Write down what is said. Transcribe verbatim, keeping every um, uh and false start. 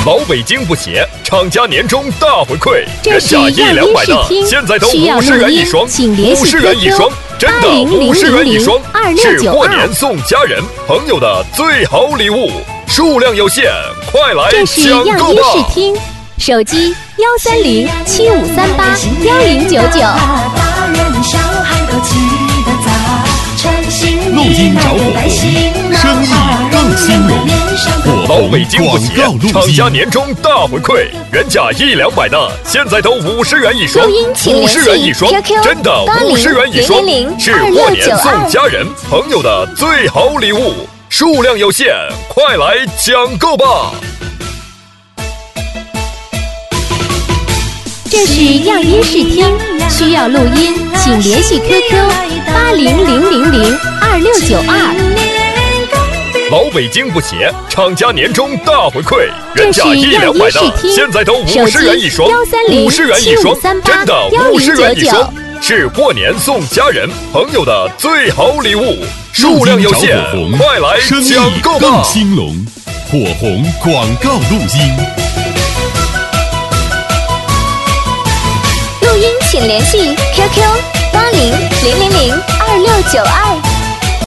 老北京不鞋，厂家年终大回馈， 这是原价一两百的，现在都五十元一双，五十元一双，真的五十元一双，是过年送家人朋友的最好礼物，数量有限，快来抢购吧！ 这是样音视听，手机幺三零七五三八幺零九九。 录音找火红，生意更兴隆。 老北京不鞋，厂家年终大回馈，原价一两百的，现在都五十元一双，五十元一双，真的五十元一双，是过年送家人朋友的最好礼物，数量有限，快来抢购吧！ 这是样音视听，需要录音，请联系 Q Q 八零零零零二六九二。 老北京不鞋，厂家年终大回馈，原价一两百的，现在都五十元一双，五十元一双，真的五十元一双，是过年送家人朋友的最好礼物，数量有限，快来抢购吧！ 更兴隆，火红广告录音。 录音请联系 Q Q 八零零零零二六九二。